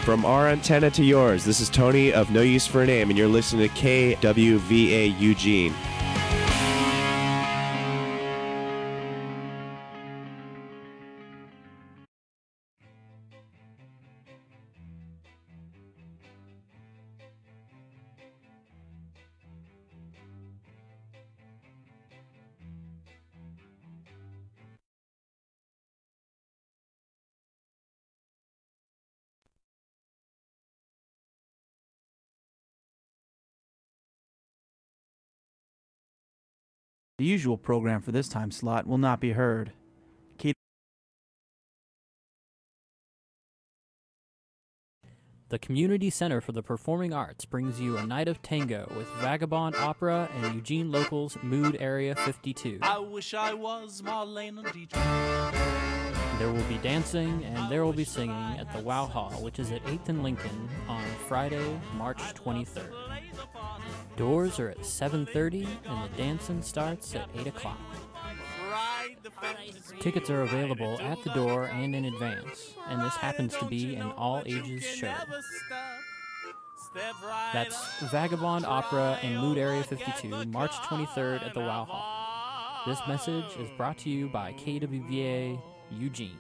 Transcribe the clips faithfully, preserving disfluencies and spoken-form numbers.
From our antenna to yours, this is Tony of No Use for a Name, and you're listening to K W V A Eugene. The usual program for this time slot will not be heard. Kate- The Community Center for the Performing Arts brings you a night of tango with Vagabond Opera and Eugene Locals Mood Area fifty-two. I wish I was Marlene Dietrich. There will be dancing and there will be singing at the Wow Hall, which is at eighth and Lincoln on Friday, March twenty-third. Doors are at seven thirty and the dancing starts at eight o'clock. Tickets are available at the door and in advance, and this happens to be an all-ages show. That's Vagabond Opera and Mood Area fifty-two, March twenty-third at the Wow Hall. This message is brought to you by K W V A Eugene.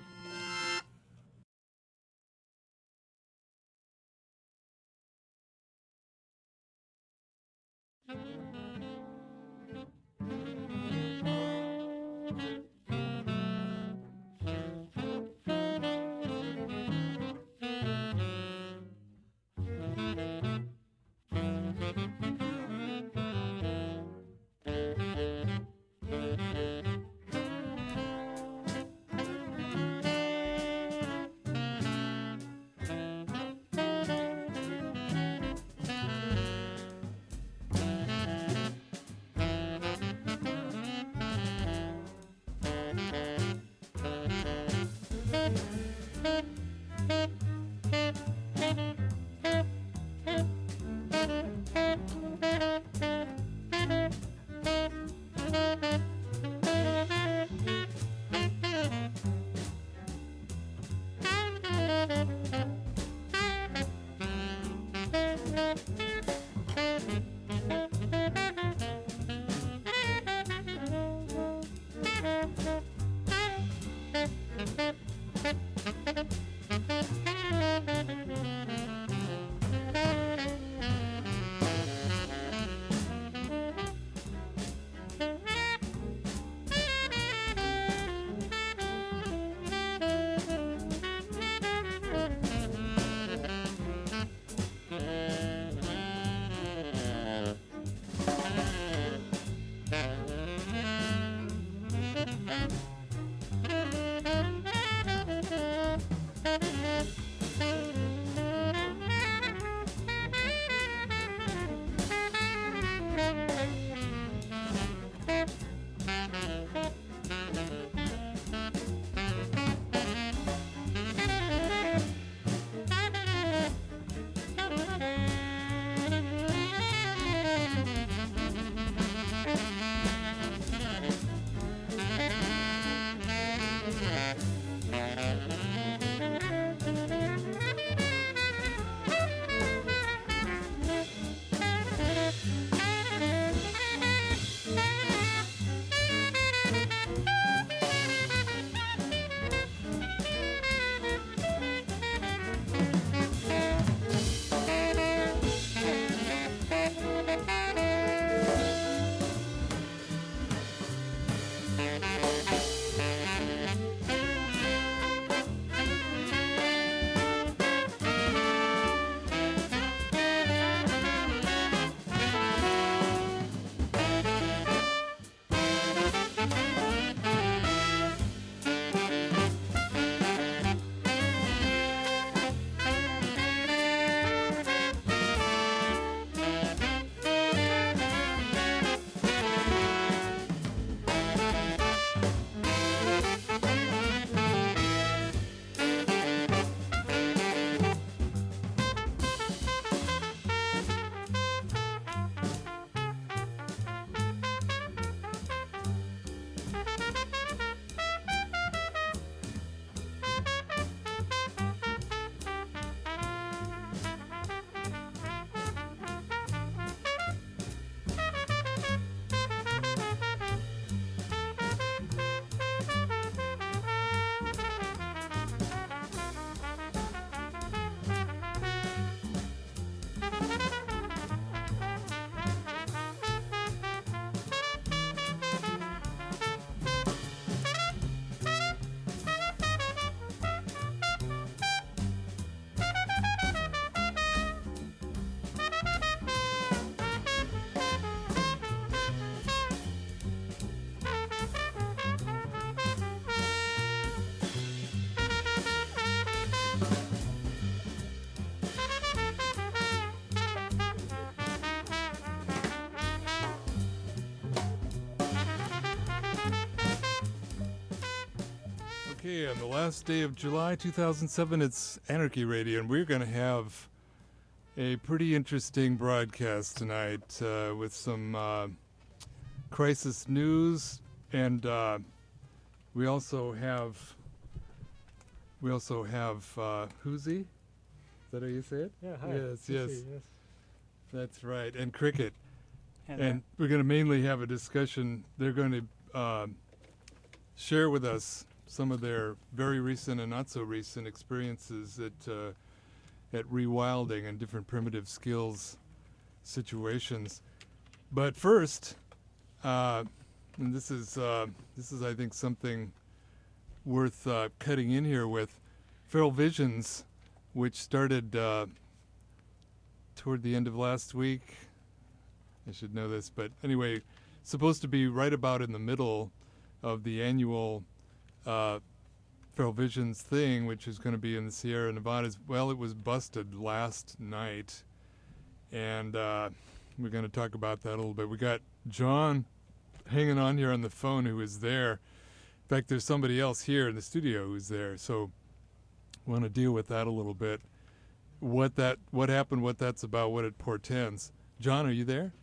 on the last day of July two thousand seven. It's Anarchy Radio, and we're going to have a pretty interesting broadcast tonight uh, with some uh, crisis news, and uh, we also have we also have uh, Hoosie. Is that how you say it? Yeah, hi. Yes, yes. Hoosie, yes. That's right, and Cricket. And, And uh, we're going to mainly have a discussion. They're going to uh, share with us some of their very recent and not so recent experiences at uh, at rewilding and different primitive skills situations. But first, uh, and this is uh, this is I think something worth uh, cutting in here with, Feral Visions, which started uh, toward the end of last week. I should know this, but anyway, supposed to be right about in the middle of the annual uh, Feral Visions thing, which is going to be in the Sierra Nevadas. Well, it was busted last night, and uh, we're going to talk about that a little bit. We got John hanging on here on the phone who is there. In fact, there's somebody else here in the studio who's there, so we want to deal with that a little bit. What that, what happened, what that's about, what it portends. John, are you there?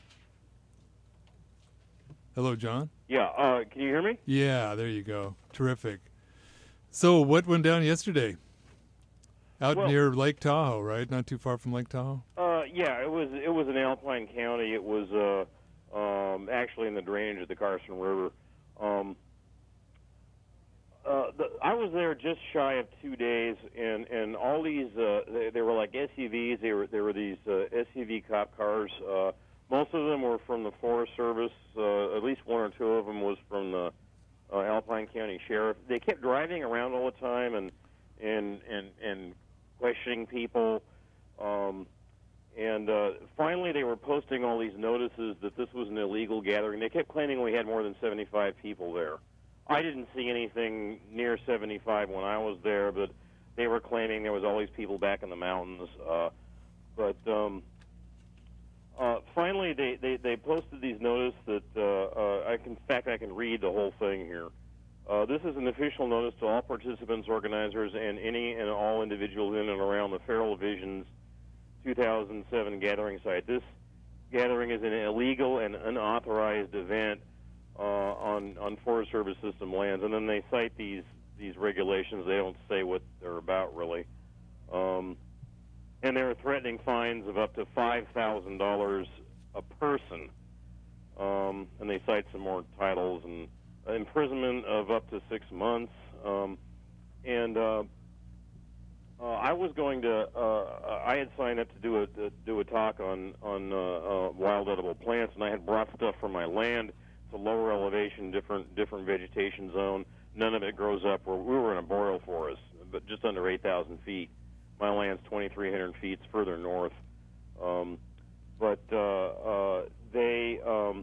Hello, John. Yeah, uh, can you hear me? Yeah, there you go. Terrific. So, what went down yesterday? Out Well- near Lake Tahoe, right? Not too far from Lake Tahoe? Uh, yeah, it was it was in Alpine County. It was uh, um, actually in the drainage of the Carson River. Um, uh, the, I was there just shy of two days, and and all these uh, they, they were like S U Vs. They were there were these uh, S U V cop cars. Uh, most of them were from the Forest Service. Uh, at least one or two of them was from the uh, Alpine County Sheriff. They kept driving around all the time and and and and questioning people. Um, and uh, finally, they were posting all these notices that this was an illegal gathering. They kept claiming we had more than seventy-five people there. I didn't see anything near seventy-five when I was there, but they were claiming there was all these people back in the mountains. Uh, but um, uh, finally, they, they, they posted these notices that, uh, uh, I can, in fact, I can read the whole thing here. Uh, this is an official notice to all participants, organizers, and any and all individuals in and around the Feral Visions two thousand seven gathering site. This gathering is an illegal and unauthorized event uh, on on Forest Service system lands, and then they cite these these regulations. They don't say what they're about really, um, and they're threatening fines of up to five thousand dollars a person. Um, and they cite some more titles and imprisonment of up to six months. Um, and uh, uh, I was going to. Uh, I had signed up to do a to do a talk on on uh, uh, wild edible plants, and I had brought stuff from my land. It's a lower elevation, different different vegetation zone. None of it grows up. Where we were in a boreal forest, but just under eight thousand feet. My land's twenty-three hundred feet. It's further north. Um, but uh, uh, they. Um,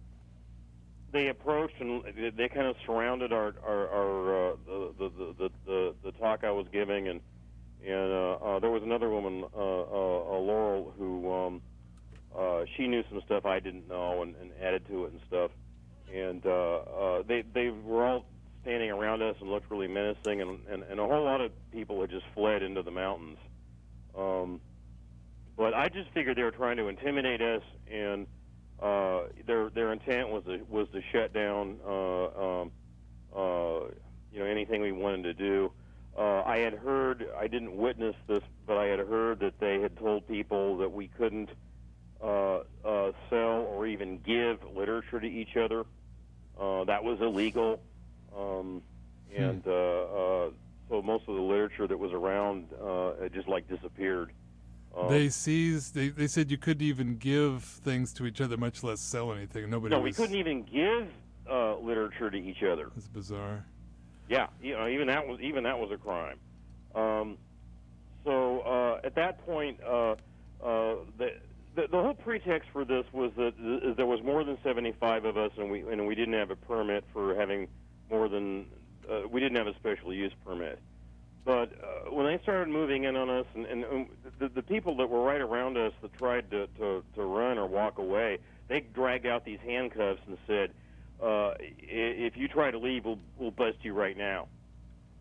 They approached and they kind of surrounded our our, our uh, the, the, the the the talk I was giving, and and uh, uh, there was another woman, uh, uh, uh, Laurel, who um, uh, she knew some stuff I didn't know and, and added to it and stuff, and uh, uh, they they were all standing around us and looked really menacing, and, and, and a whole lot of people had just fled into the mountains, um, but I just figured they were trying to intimidate us and. Uh, their their intent was to, was to shut down, uh, um, uh, you know, anything we wanted to do. Uh, I had heard, I didn't witness this, but I had heard that they had told people that we couldn't uh, uh, sell or even give literature to each other. Uh, that was illegal, um, and uh, uh, so most of the literature that was around uh, it just like disappeared. Um, They seized. They, they said you couldn't even give things to each other, much less sell anything. Nobody. No, was, we couldn't even give uh, literature to each other. It's bizarre. Yeah, you know, even that was even that was a crime. Um, so uh, at that point, uh, uh, the, the the whole pretext for this was that th- there was more than seventy-five of us, and we and we didn't have a permit for having more than uh, we didn't have a special use permit. But uh, when they started moving in on us, and, and, and the, the people that were right around us that tried to, to, to run or walk away, they dragged out these handcuffs and said, uh, "If you try to leave, we'll, we'll bust you right now."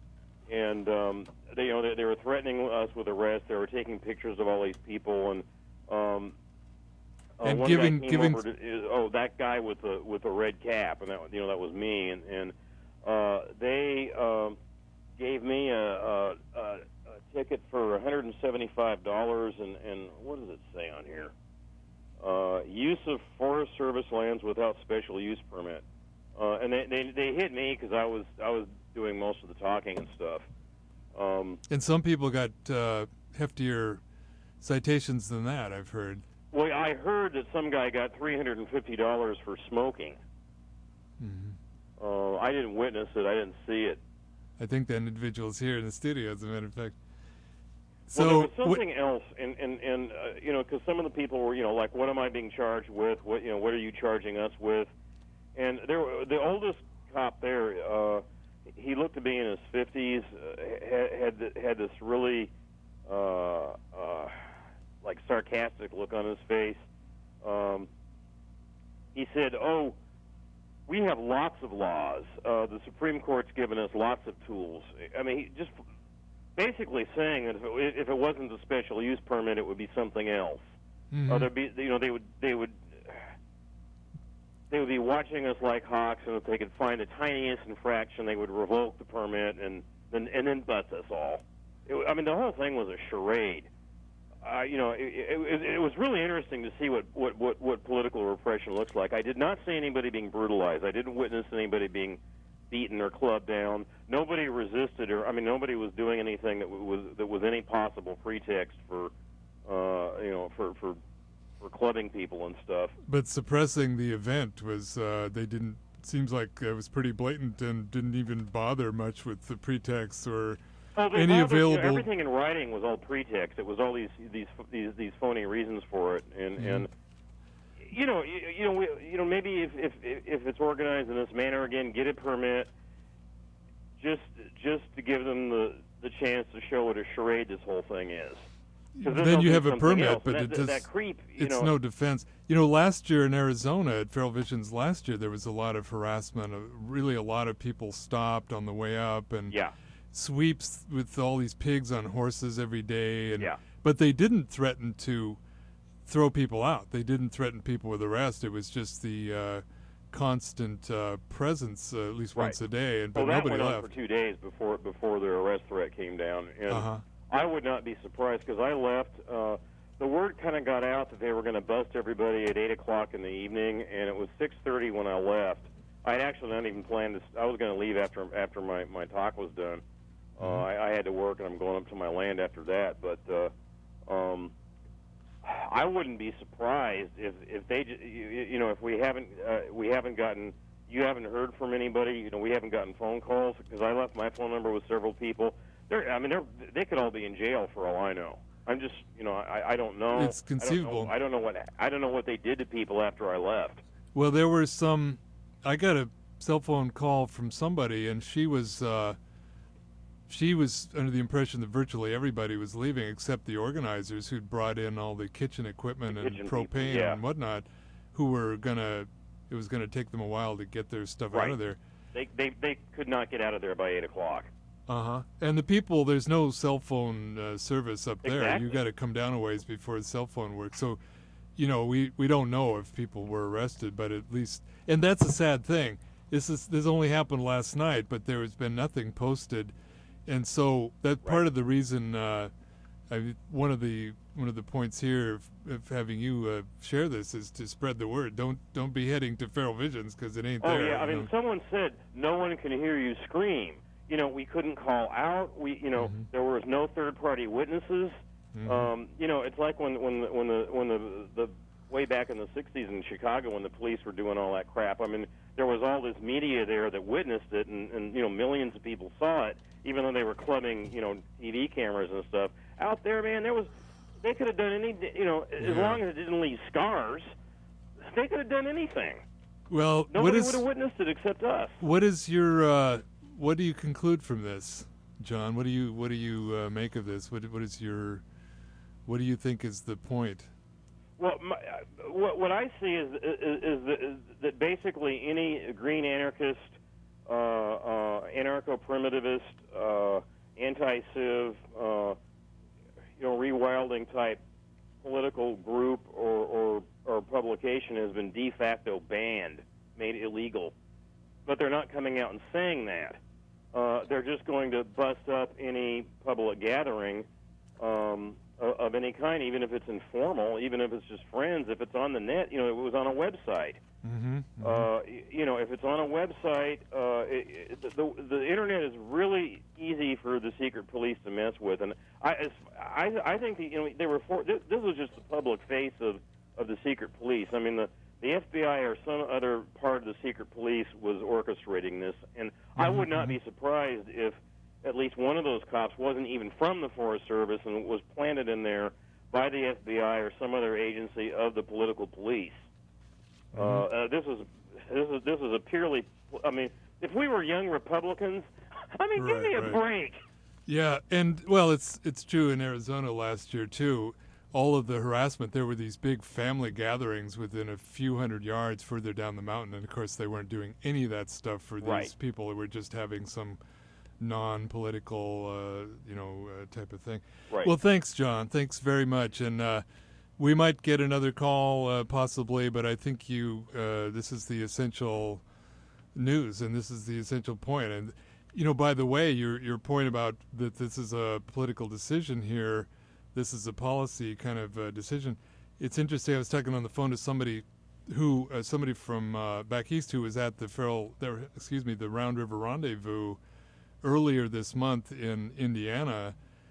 and um, they, you know, they, they were threatening us with arrest. They were taking pictures of all these people, and um, uh, And one giving- guy came giving- over to, oh, that guy with the with the red cap, and that, you know, that was me, and and uh, they um, gave me a, a, a, a ticket for one hundred seventy-five dollars, and and what does it say on here? Uh, use of Forest Service lands without special use permit. Uh, and they, they they hit me because I was I was doing most of the talking and stuff. Um, And some people got uh, heftier citations than that, I've heard. well, I heard that some guy got three hundred fifty dollars for smoking. Mm-hmm. Uh, I didn't witness it. I didn't see it. I think that individual's here in the studio, as a matter of fact. Well, there So, was something else, and and and uh, you know, because some of the people were, you know, like, what am I being charged with? What you know, what are you charging us with? And there, were- the oldest cop there, uh, he looked to be in his fifties, uh, had had, th- had this really uh, uh, like sarcastic look on his face. Um, he said, "Oh, we have lots of laws. Uh, the Supreme Court's given us lots of tools." I mean, he just basically saying that if it, if it wasn't a special use permit, it would be something else. Mhm. Or there'd be, you know, they would they would they would be watching us like hawks, and if they could find the tiniest infraction, they would revoke the permit and then and then bust us all. It, I mean, the whole thing was a charade. Uh, you know, it, it, it was really interesting to see what, what, what, what political repression looks like. I did not see anybody being brutalized. I didn't witness anybody being beaten or clubbed down. Nobody resisted, or I mean, nobody was doing anything that was that was any possible pretext for, uh, you know, for for for clubbing people and stuff. but suppressing the event was, uh, they didn't, seems like it was pretty blatant and didn't even bother much with the pretext or Oh, they any bothered- you know, available. everything in writing was all pretext. It was all these these these, these phony reasons for it, and Mhm. and you know you, you know we, you know maybe if, if if it's organized in this manner again, get a permit, just just to give them the the chance to show what a charade this whole thing is. 'Cause then Then they'll you do have a something permit, else, but and it that, does, that creep. You it's know, no defense. You know, last year in Arizona at Feral Visions last year, there was a lot of harassment. Uh, really, a lot of people stopped on the way up and yeah, sweeps with all these pigs on horses every day. And yeah. but they didn't threaten to throw people out. They didn't threaten people with arrest. It was just the uh, constant uh, presence, uh, at least Right. once a day. And but Well, that nobody went left. on for two days before before their arrest threat came down, and Uh-huh. I would not be surprised because I left. Uh, the word kind of got out that they were going to bust everybody at eight o'clock in the evening, and it was six thirty when I left. I had actually not even planned to. I was going to leave after after my, my talk was done. Uh, Mhm. I, I had to work, and I'm going up to my land after that. But uh, um, I wouldn't be surprised if if they j- you, you know if we haven't uh, we haven't gotten. You haven't heard from anybody. You know, we haven't gotten phone calls because I left my phone number with several people. They're, I mean, they're, they could all be in jail for all I know. I'm just, you know, I, I don't know. It's I don't know- conceivable. I don't know what I don't know what they did to people after I left. Well, there were some. I got a cell phone call from somebody, and she was uh, she was under the impression that virtually everybody was leaving except the organizers who'd brought in all the kitchen equipment The and kitchen people, propane yeah. and whatnot, who were gonna. It was gonna take them a while to get their stuff out Right. of there. They, they they could not get out of there by eight o'clock. Uh huh. And the people, there's no cell phone uh, service up there. Exactly. You got to come down a ways before the cell phone works. So, you know, we, we don't know if people were arrested, but at least, and that's a sad thing. This is this only happened last night, but there has been nothing posted, and so that part Right. of the reason. Uh, I, one of the one of the points here of, of having you uh, share this is to spread the word. Don't don't be heading to Feral Visions because it ain't Oh there. yeah, I you mean, know. someone said no one can hear you scream. You know, we couldn't call out. We, you know, Mhm. there was no third-party witnesses. Mhm. Um, you know, it's like when when the, when the when the the way back in the sixties in Chicago when the police were doing all that crap. I mean, there was all this media there that witnessed it, and, and you know, millions of people saw it, even though they were clubbing, you know, T V cameras and stuff. Out there, man, there was they could have done any, you know, as Yeah. long as it didn't leave scars, they could have done anything. Well, what Nobody is would have witnessed it except us. what is your uh, what do you conclude from this, John? What do you what do you uh, make of this? What what is your what do you think is the point? Well, my, uh, what, what I see is, is, is, that, is that basically any green anarchist, uh, uh, anarcho-primitivist, uh, anti-civ, uh, you know, rewilding type political group or, or or publication has been de facto banned, made illegal. But they're not coming out and saying that. Uh, they're just going to bust up any public gathering um, of, of any kind, even if it's informal, even if it's just friends, if it's on the net, you know, it was on a website. Mm-hmm, mm-hmm. Uh, you know, if it's on a website, uh, it, it, the, the internet is really easy for the secret police to mess with, and I, as, I, I think the, you know they were for, this, this was just the public face of, of the secret police. I mean, the the F B I or some other part of the secret police was orchestrating this, and mm-hmm. I would not be surprised if at least one of those cops wasn't even from the Forest Service and was planted in there by the F B I or some other agency of the political police. Uh, uh, this is this is this is a purely. I mean, if we were young Republicans, I mean, Right, give me a right. break. Yeah, and well, it's it's true in Arizona last year too. All of the harassment, there were these big family gatherings within a few hundred yards further down the mountain, and of course they weren't doing any of that stuff for these Right. people who were just having some non-political, uh, you know, uh, type of thing. Right. Well, thanks, John. Thanks very much, and uh, we might get another call uh, possibly, but I think you uh, this is the essential news, and this is the essential point. And you know, by the way, your your point about that this is a political decision here, this is a policy kind of uh, decision. It's interesting. I was talking on the phone to somebody who uh, somebody from uh, back east who was at the Feral, there, excuse me, the Round River Rendezvous earlier this month in Indiana,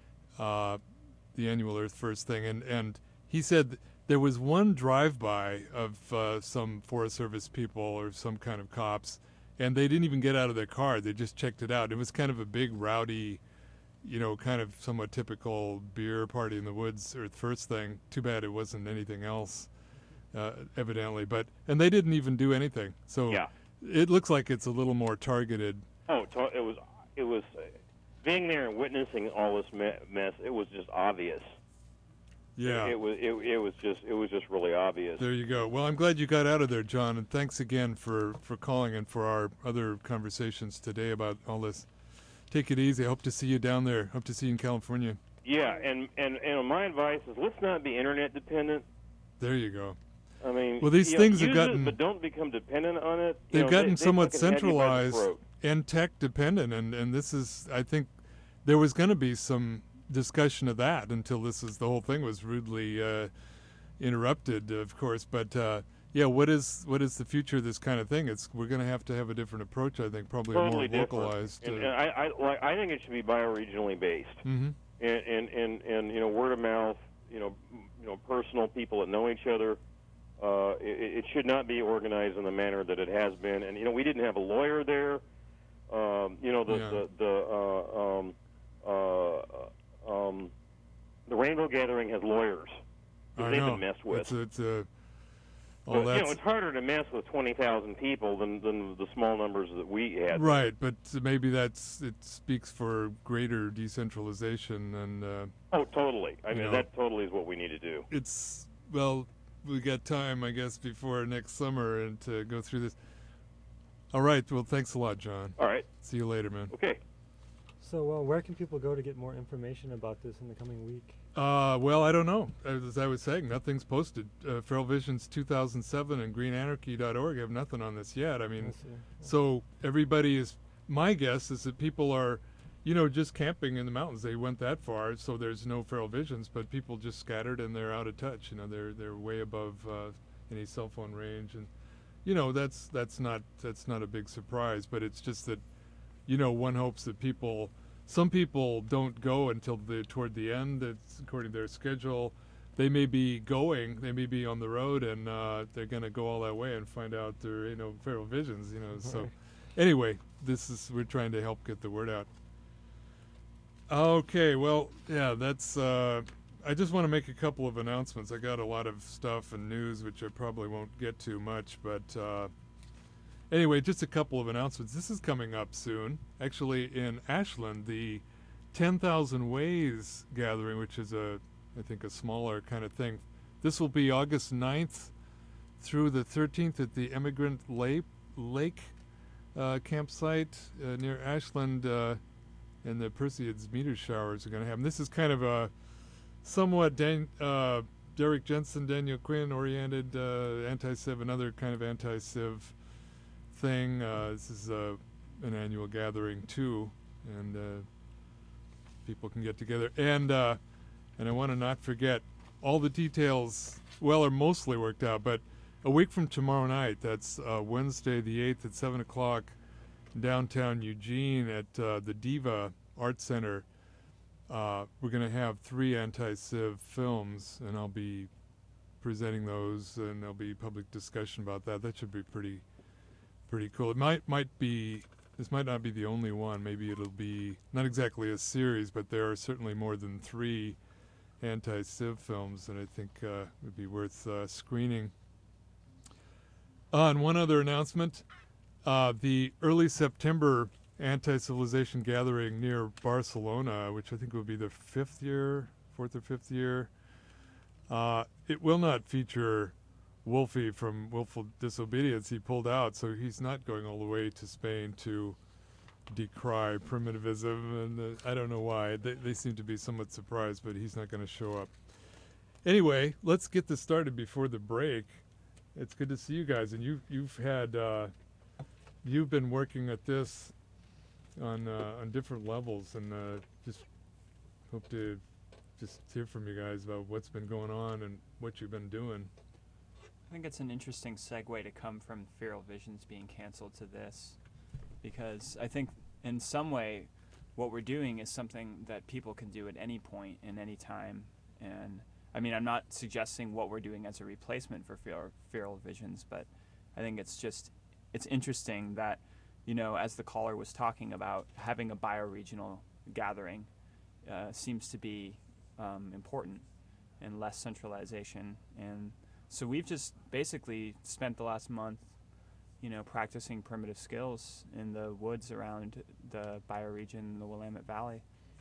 uh, the annual Earth First thing, and and he said there was one drive-by of uh, some Forest Service people or some kind of cops, and they didn't even get out of their car. They just checked it out. It was kind of a big, rowdy, you know, kind of somewhat typical beer party in the woods, Earth First thing. Too bad it wasn't anything else, uh, evidently. But and they didn't even do anything. So Yeah. it looks like it's a little more targeted. Oh, to- it was it was uh, being there and witnessing all this me- mess. It was just obvious. Yeah. It, it was it, it was just it was just really obvious. There you go. Well, I'm glad you got out of there, John, and thanks again for, for calling and for our other conversations today about all this. Take it easy. I hope to see you down there. Hope to see you in California. Yeah, and and and my advice is let's not be internet dependent. There you go. I mean, Well, these you know, things have use gotten- it, but don't become dependent on it. You They've know, gotten they, they somewhat fucking have you by the centralized throat. and tech dependent, and, and this is, I think, there was going to be some discussion of that until this is the whole thing was rudely uh, interrupted, of course. But uh, yeah, what is what is the future of this kind of thing? It's we're going to have to have a different approach, I think, probably Totally more different. localized. And, uh, and I, I like I think it should be bioregionally based. mhm. and, and, and, and you know, word of mouth, you know, m- you know, personal people that know each other. Uh, it, it should not be organized in the manner that it has been. And you know, we didn't have a lawyer there. Um, you know, the Yeah. the, the uh, um, uh, um, the Rainbow Gathering has lawyers. I They've know. been messed with. It's, it's uh, But, all you know, that's it's harder to mess with twenty thousand people than, than the small numbers that we had. right, but maybe that's it speaks for greater decentralization, and uh, Oh, totally. I You mean, know. that totally is what we need to do. it's well, we got time, I guess, before next summer, and to go through this. All right. Well, thanks a lot, John. All right. See you later, man. Okay. So, uh, where can people go to get more information about this in the coming week? Uh, well, I don't know. As I was saying, nothing's posted. Uh, Feral Visions two thousand seven and green anarchy dot org have nothing on this yet. I mean, I see. so everybody is. My guess is that people are, you know, just camping in the mountains. They went that far, so there's no Feral Visions. But people just scattered and they're out of touch. You know, they're they're way above uh, any cell phone range, and you know that's that's not that's not a big surprise. But it's just that, you know, one hopes that people. Some people don't go until the toward the end. It's according to their schedule. They may be going. They may be on the road, and uh, they're going to go all that way and find out there ain't no Feral Visions. You know. So, Right. anyway, this is we're trying to help get the word out. Okay. Well, yeah. That's. Uh, I just want to make a couple of announcements. I got a lot of stuff and news, which I probably won't get to much, but. Uh, Anyway, just a couple of announcements. This is coming up soon. Actually, in Ashland, the ten thousand Ways gathering, which is a, I think, a smaller kind of thing. This will be August ninth through the thirteenth at the Emigrant Lake, Lake uh, campsite uh, near Ashland. Uh, and the Perseids meteor showers are going to happen. This is kind of a somewhat Dan, uh, Derek Jensen, Daniel Quinn oriented uh, anti-civ, another kind of anti-civ thing. Uh, this is uh, an annual gathering too, and uh, people can get together. And uh, and I want to not forget, all the details, well, are mostly worked out, but a week from tomorrow night, that's uh, Wednesday the eighth at seven o'clock, downtown Eugene at uh, the Diva Art Center. Uh, we're going to have three anti-civ films, and I'll be presenting those, and there'll be public discussion about that. That should be pretty, pretty cool. It might might be this might not be the only one. Maybe it'll be not exactly a series, but there are certainly more than three anti-civ films that I think uh, would be worth uh, screening. Uh, and one other announcement: uh, the early September anti-civilization gathering near Barcelona, which I think will be the fifth year, fourth or fifth year. Uh, it will not feature Wolfie from Willful Disobedience. He pulled out, so he's not going all the way to Spain to decry primitivism, and uh, I don't know why. They, they seem to be somewhat surprised, but he's not going to show up. Anyway, let's get this started before the break. It's good to see you guys, and you, you've had, uh, you've been working at this on uh, on different levels, and uh, just hope to just hear from you guys about what's been going on and what you've been doing. I think it's an interesting segue to come from Feral Visions being canceled to this, because I think in some way what we're doing is something that people can do at any point in any time. And I mean, I'm not suggesting what we're doing as a replacement for Feral, Feral Visions, but I think it's just it's interesting that, you know, as the caller was talking about, having a bioregional gathering uh, seems to be um, important, and less centralization. And so we've just basically spent the last month, you know, practicing primitive skills in the woods around the bioregion, the Willamette Valley.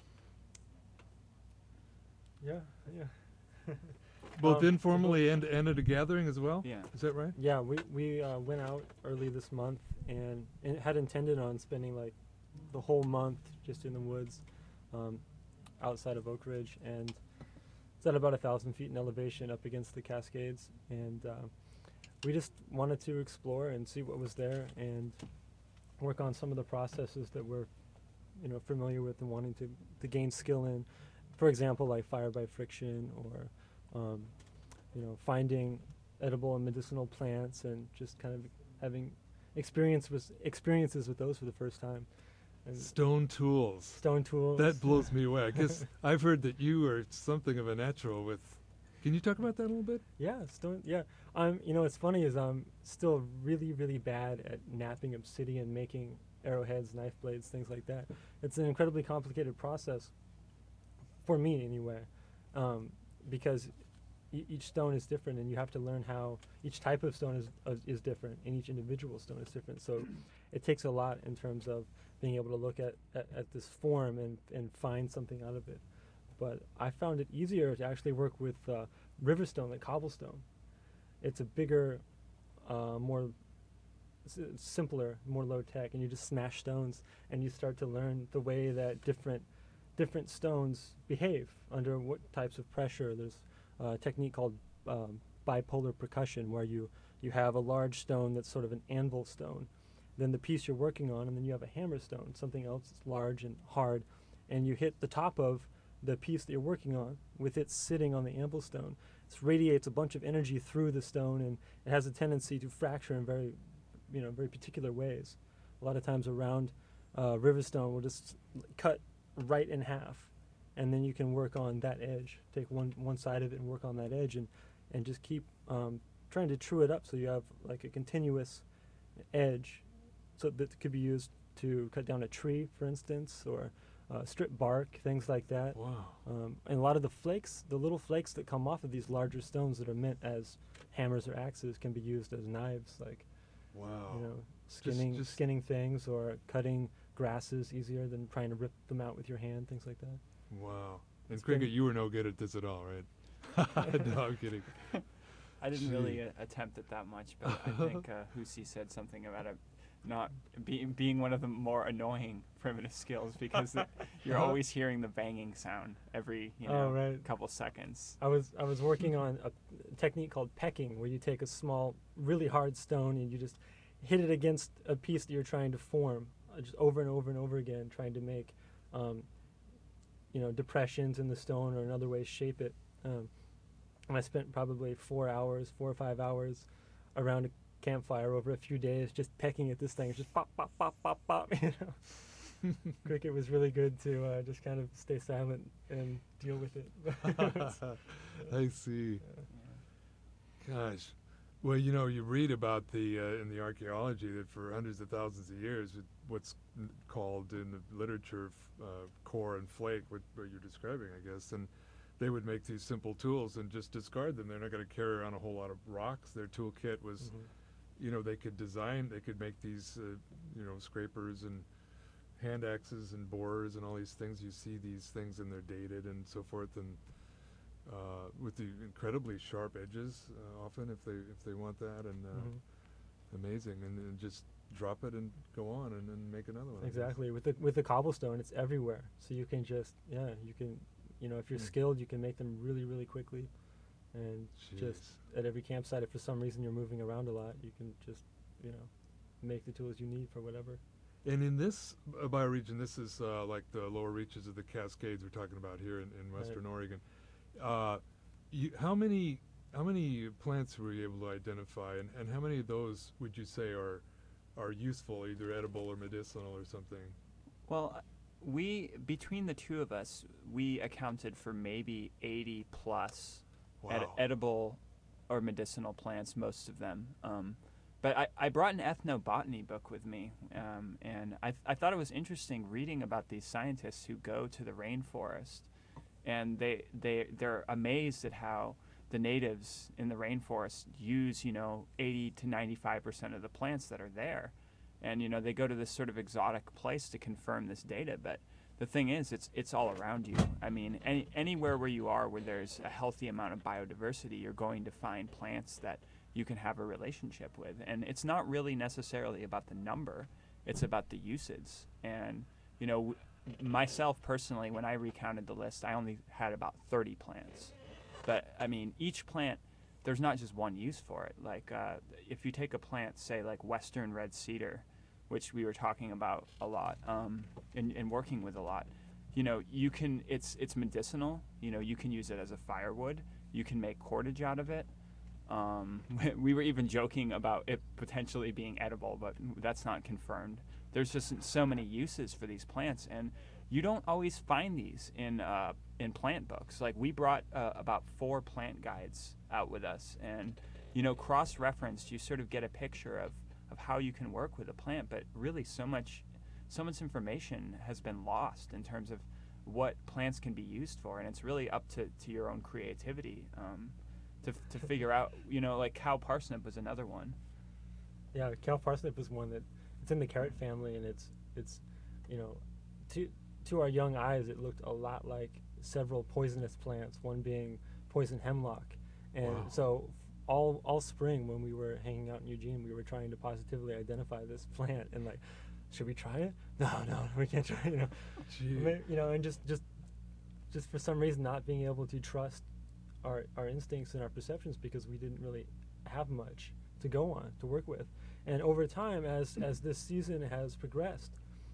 Yeah, yeah. Both Um, informally and, and at a gathering as well? Yeah. Is that right? Yeah, we, we uh, went out early this month and, and had intended on spending like the whole month just in the woods um, outside of Oak Ridge, and it's at about a thousand feet in elevation up against the Cascades, and uh, we just wanted to explore and see what was there and work on some of the processes that we're, you know, familiar with and wanting to, to gain skill in. For example, like fire by friction, or um, you know, finding edible and medicinal plants, and just kind of having experience with experiences with those for the first time. And Stone tools. stone tools. That blows me away. I guess I've heard that you are something of a natural with. Can you talk about that a little bit? Yeah, stone. Yeah, um, you know, what's funny is I'm still really, really bad at knapping obsidian, making arrowheads, knife blades, things like that. It's an incredibly complicated process, for me anyway, um, because e- each stone is different, and you have to learn how each type of stone is uh, is different, and each individual stone is different. So it takes a lot in terms of being able to look at, at, at this form and, and find something out of it. But I found it easier to actually work with uh, river stone, like cobblestone. It's a bigger, uh, more s- simpler, more low tech, and you just smash stones, and you start to learn the way that different different stones behave under what types of pressure. There's a technique called um, bipolar percussion, where you you have a large stone that's sort of an anvil stone, then the piece you're working on, and then you have a hammer stone, something else that's large and hard, and you hit the top of the piece that you're working on with it sitting on the anvil stone. It radiates a bunch of energy through the stone, and it has a tendency to fracture in very, you know, very particular ways. A lot of times around uh, river stone will just cut right in half, and then you can work on that edge. Take one one side of it and work on that edge, and and just keep um, trying to true it up so you have like a continuous edge, so that could be used to cut down a tree, for instance, or uh, strip bark, things like that. Wow. Um, and a lot of the flakes, the little flakes that come off of these larger stones that are meant as hammers or axes, can be used as knives, like Wow. you know, skinning just- skinning things, or cutting grasses easier than trying to rip them out with your hand, things like that. Wow. And It's Cricket, been- you were no good at this at all, right? No, I'm kidding. I didn't really Gee. uh, attempt it that much, but I think uh, Husi said something about it not being being one of the more annoying primitive skills because the, you're Uh-huh. always hearing the banging sound every you Oh, know right. couple seconds. I was I was working on a technique called pecking, where you take a small, really hard stone and you just hit it against a piece that you're trying to form, uh, just over and over and over again, trying to make, um, you know, depressions in the stone or in other ways shape it. Um, and I spent probably four hours, four or five hours, around a campfire over a few days, just pecking at this thing, just pop, pop, pop, pop, pop. You know, cricket was really good to uh, just kind of stay silent and deal with it. I see. Gosh. Well, you know, you read about the uh, in the archaeology that for hundreds of thousands of years, it, what's n- called in the literature f- uh, core and flake, what, what you're describing, I guess, and they would make these simple tools and just discard them. They're not going to carry around a whole lot of rocks. Their toolkit was, Mhm. you know, they could design, they could make these, uh, you know, scrapers and hand axes and borers and all these things. You see these things and they're dated and so forth, and uh, with the incredibly sharp edges, uh, often if they if they want that, and uh, Mhm. amazing, and, and just drop it and go on and then make another one. I guess. Exactly. With the with the cobblestone, it's everywhere. So you can just yeah, you can, you know, if you're Mm. skilled, you can make them really really quickly, and just Jeez. at every campsite, if for some reason you're moving around a lot, you can just, you know, make the tools you need for whatever. And in this uh, bioregion, this is uh, like the lower reaches of the Cascades we're talking about here in, in Right. Western Oregon. Uh, you, how many how many plants were you able to identify, and, and how many of those would you say are are useful, either edible or medicinal or something? Well, uh, we between the two of us, we accounted for maybe eighty plus ed- Wow. edible or medicinal plants, most of them. Um, but I, I brought an ethnobotany book with me, um, and I, th- I thought it was interesting reading about these scientists who go to the rainforest, and they they they're amazed at how the natives in the rainforest use, you know, eighty to ninety-five percent of the plants that are there. And, you know, they go to this sort of exotic place to confirm this data. But the thing is, it's it's all around you. I mean, any, anywhere where you are where there's a healthy amount of biodiversity, you're going to find plants that you can have a relationship with. And it's not really necessarily about the number. It's about the usage. And, you know, w- myself personally, when I recounted the list, I only had about thirty plants. But, I mean, each plant, there's not just one use for it. Like, uh, if you take a plant, say, like Western red cedar, which we were talking about a lot um, and, and working with a lot, you know, you can, it's it's medicinal. You know, you can use it as a firewood. You can make cordage out of it. Um, we were even joking about it potentially being edible, but that's not confirmed. There's just so many uses for these plants, and you don't always find these in uh, in plant books. Like, we brought uh, about four plant guides out with us, and, you know, cross-referenced, you sort of get a picture of, of how you can work with a plant, but really so much so much information has been lost in terms of what plants can be used for, and it's really up to, to your own creativity um, to, to figure out, you know, like cow parsnip was another one. Yeah, cow parsnip is one that it's in the carrot family, and it's it's, you know, to to our young eyes, it looked a lot like several poisonous plants. One being poison hemlock, and Wow. so all all spring when we were hanging out in Eugene, we were trying to positively identify this plant and like, should we try it? No, no, we can't try it. You know, Gee. Ma- you know, and just just just for some reason not being able to trust our our instincts and our perceptions because we didn't really have much to go on to work with. And over time, as as this season has progressed,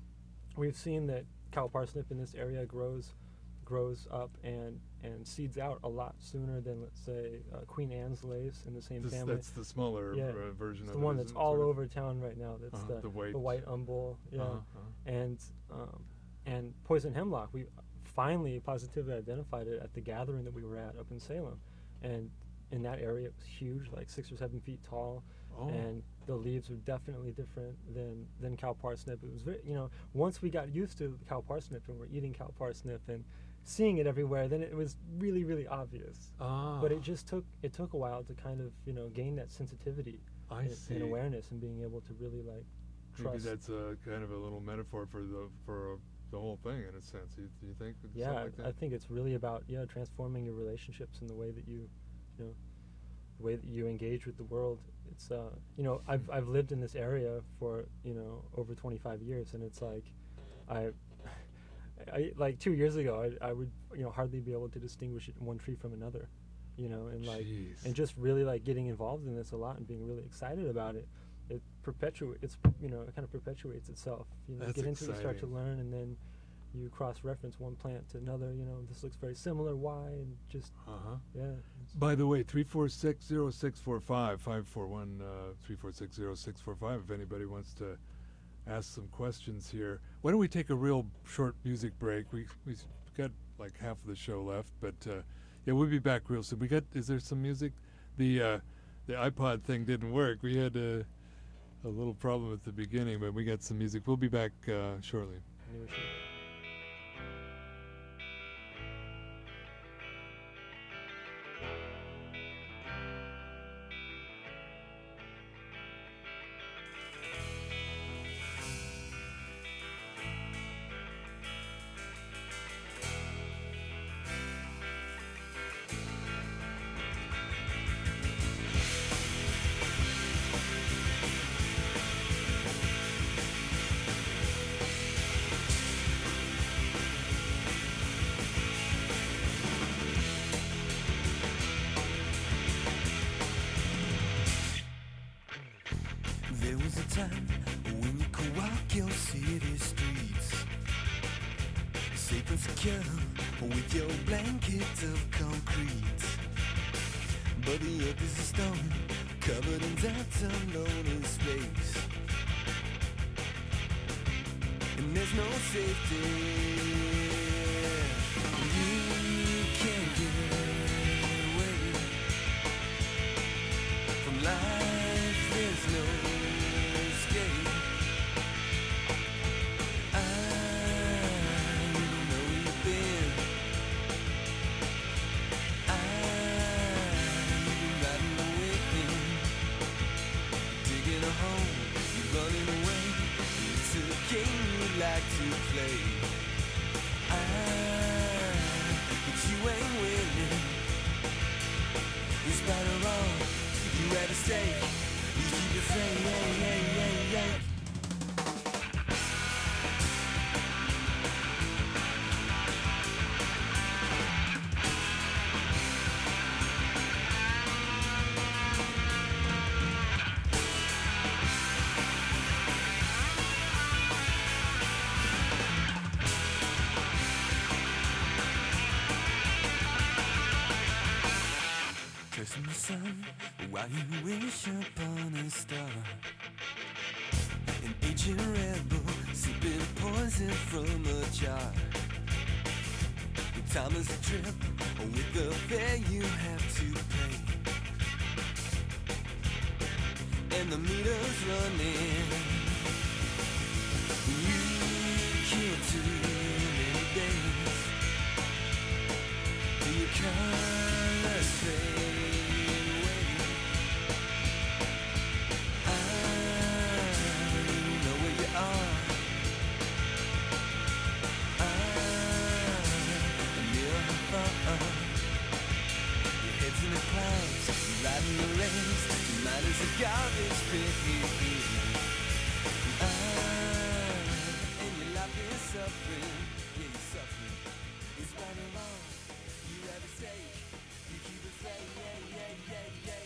we've seen that cow parsnip in this area grows grows up and and seeds out a lot sooner than, let's say, uh, Queen Anne's lace in the same This, family. that's the smaller Yeah, uh, version It's of the it. one that's isn't it, all sort of? over town right now. That's Uh-huh, the the white- the white umbel, yeah, Uh-huh, uh-huh. and um, and poison hemlock. We finally positively identified it at the gathering that we were at up in Salem, and in that area it was huge, like six or seven feet tall, Oh. and the leaves were definitely different than than cow parsnip. It was very, you know, once we got used to cow parsnip and we're eating cow parsnip and seeing it everywhere, then it was really really obvious. Ah. But it just took it took a while to kind of, you know, gain that sensitivity I and, see. and awareness and being able to really like Maybe trust. that's a kind of a little metaphor for the for uh, the whole thing in a sense. You, do you think? Something Yeah, like that? I think it's really about yeah transforming your relationships in the way that you, you know, the way that you engage with the world. It's uh, you know, I've I've lived in this area for you know over twenty-five years, and it's like, I, I like two years ago, I I would you know hardly be able to distinguish it, one tree from another, you know, and like Jeez. and just really like getting involved in this a lot and being really excited about it. It perpetuates, it's you know, it kind of perpetuates itself. You know, That's get into it, you start to exciting. learn, and then you cross-reference one plant to another. You know, this looks very similar. Why? And just Uh-huh. yeah. it's- By the way, three four six zero six four five, five four one, uh, three four six zero six four five, if anybody wants to ask some questions here. Why don't we take a real short music break? We we s- got like half of the show left, but uh, yeah, we'll be back real soon. We got, is there some music? The uh, the iPod thing didn't work. We had a, a little problem at the beginning, but we got some music. We'll be back uh, shortly. new issue. There was a time when you could walk your city streets, safe and secure with your blanket of concrete. But the earth is a stone covered in dirt, unknown in space, and there's no safety. You can't get away from life. There's no escape. I don't know where you've been. I've been riding the wind, digging a hole, you're running away. It's a game you like to play. I, but you ain't winning. In spite of all, you had to stay. You keep it saying, yeah, yeah, yeah, yeah. Cursing the sun while you wish upon a star. An ancient rebel sipping poison from a jar. The time is a trip with the fare you have to pay, and the meter's running. You can't do many days till your colors fade away. I don't know where you are. I'm near how far. Your head's in the clouds, you're riding the rains. Your mind is a garbage pit. Ah, and your life is suffering. Yeah, you're suffering. In spite of all, you have a stake. You keep it saying, yeah, yeah, yeah, yeah.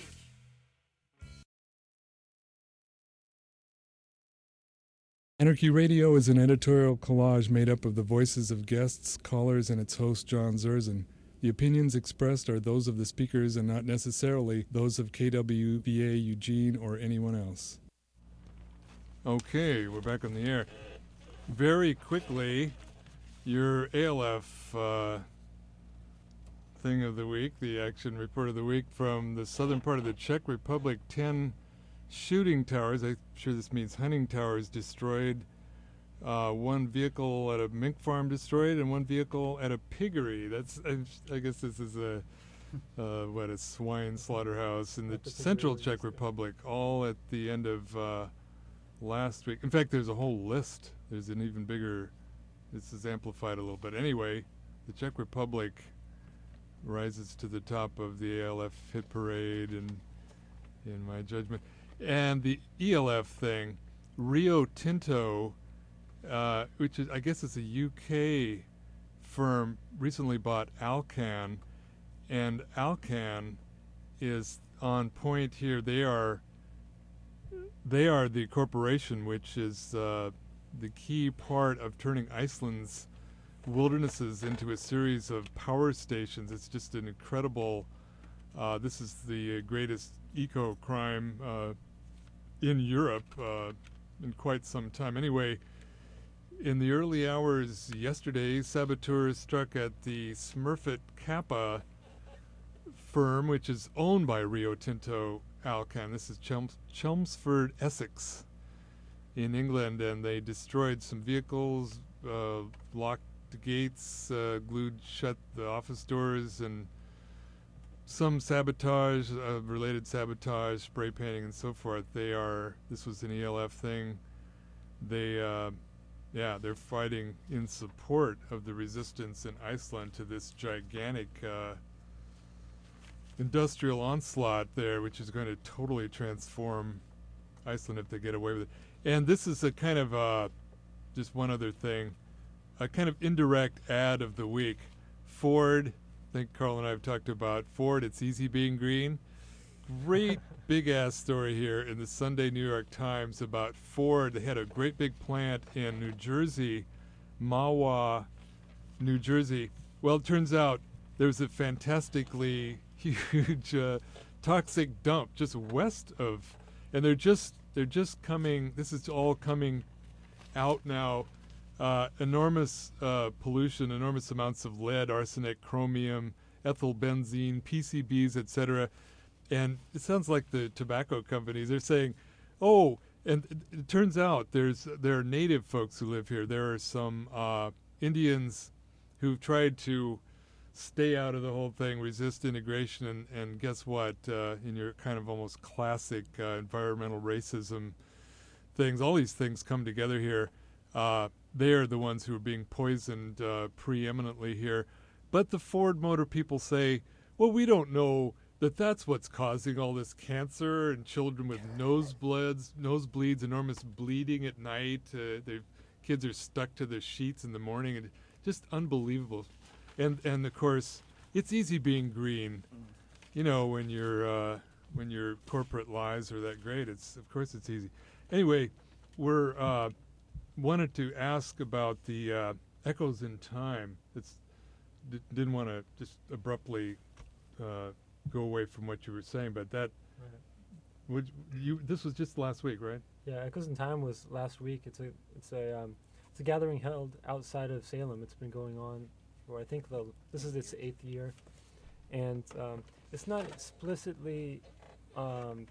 Anarchy Radio is an editorial collage made up of the voices of guests, callers, and its host, John Zerzan. The opinions expressed are those of the speakers and not necessarily those of K W V A Eugene or anyone else. Okay, we're back on the air. Very quickly, your A L F uh, thing of the week, the action report of the week from the southern part of the Czech Republic. ten shooting towers, I'm sure this means hunting towers, destroyed. Uh, one vehicle at a mink farm destroyed, and one vehicle at a piggery. That's I, I guess this is a uh, what a swine slaughterhouse in the What the central piggery Czech is, yeah. Republic. All at the end of uh, last week. In fact, there's a whole list. There's an even bigger. This is amplified a little bit. Anyway, the Czech Republic rises to the top of the A L F hit parade, and in my judgment. And the E L F thing, Rio Tinto, uh, which is, I guess it's a U K firm, recently bought Alcan, and Alcan is on point here. They are they are the corporation which is uh, the key part of turning Iceland's wildernesses into a series of power stations. It's just an incredible. Uh, this is the uh, greatest eco crime uh, in Europe uh, in quite some time. Anyway, in the early hours yesterday, saboteurs struck at the Smurfit Kappa firm, which is owned by Rio Tinto Alcan. This is Chelms- Chelmsford, Essex, in England, and they destroyed some vehicles, uh, locked the gates, uh, glued shut the office doors, and some sabotage, uh, related sabotage, spray painting, and so forth. They are. This was an E L F thing. They, uh, yeah, they're fighting in support of the resistance in Iceland to this gigantic uh, industrial onslaught there, which is going to totally transform Iceland if they get away with it. And this is a kind of uh, just one other thing, a kind of indirect ad of the week. Ford, I think Carl and I have talked about Ford. It's easy being green. Great big ass story here in the Sunday New York Times about Ford. They had a great big plant in New Jersey, Mahwah, New Jersey. Well, it turns out there's a fantastically huge uh, toxic dump just west of, and they're just they're just coming. This is all coming out now. Uh, enormous uh, pollution, enormous amounts of lead, arsenic, chromium, ethyl benzene, P C Bs, et cetera. And it sounds like the tobacco companies are saying, "Oh," and it, it turns out there's there are native folks who live here. There are some uh, Indians who've tried to stay out of the whole thing, resist integration, and, and guess what? Uh, in your kind of almost classic uh, environmental racism things, all these things come together here. Uh, they are the ones who are being poisoned uh, preeminently here. But the Ford Motor people say, well, we don't know that that's what's causing all this cancer and children with nosebleeds, nosebleeds, enormous bleeding at night. Uh, their kids are stuck to their sheets in the morning, and just unbelievable. And and of course, it's easy being green. You know, when your uh, when your corporate lies are that great, it's of course it's easy. Anyway, we're uh, wanted to ask about the uh, echoes in time. It's d- didn't want to just abruptly uh, go away from what you were saying, but that Right. would you. This was just last week, right? Yeah, Echoes in Time was last week. It's a it's a um, it's a gathering held outside of Salem. It's been going on for I think the this is its eighth year, and um, it's not explicitly, um,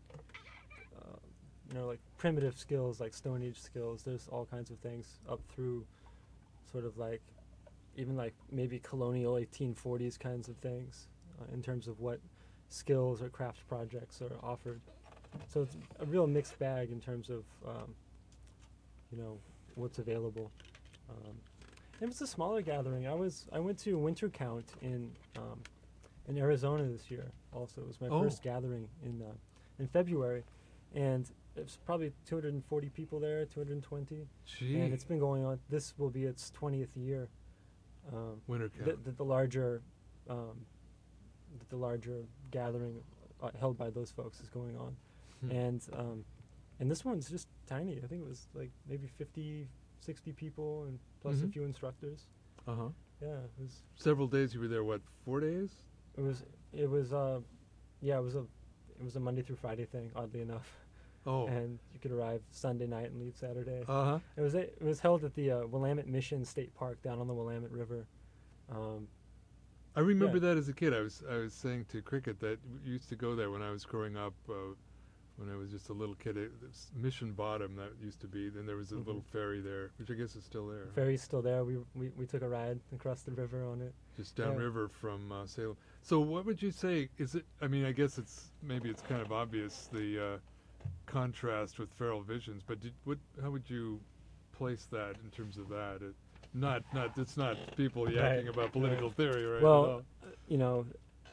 uh, you know, like primitive skills like Stone Age skills. There's all kinds of things up through, sort of like, even like maybe colonial eighteen forties kinds of things, uh, in terms of what skills or craft projects are offered. So it's a real mixed bag in terms of, um, you know, what's available. Um, it was a smaller gathering. I was I went to Winter Count in um, in Arizona this year. Also, it was my Oh. first gathering in uh, in February, and there's probably two hundred forty people there, two hundred twenty, Gee, and it's been going on. This will be its twentieth year. Um, winter the, cap. the, the larger, um, the, the larger gathering uh, held by those folks is going on. Hmm. And um, and this one's just tiny. I think it was like maybe fifty, sixty people, and plus a Mhm. few instructors. Uh huh. Yeah, it was Several days you were there. What, four days? it was it was uh, yeah, it was a it was a Monday through Friday thing. Oddly enough, Oh. and you could arrive Sunday night and leave Saturday. Uh huh. It was it was held at the uh, Willamette Mission State Park down on the Willamette River. Um, I remember Yeah. that as a kid. I was I was saying to Cricket that we used to go there when I was growing up. Uh, when I was just a little kid, it, it's Mission Bottom that used to be. Then there was a Mhm. little ferry there, which I guess is still there. ferry's still there. We, we we took a ride across the river on it. Just Yeah. downriver from uh, Salem. So what would you say? Is it? I mean, I guess it's maybe it's kind of obvious the uh, contrast with Feral Visions, but did, what? How would you place that in terms of that? It, not not it's not people yakking Right, about political right. theory, right? Well, at all. uh, you know,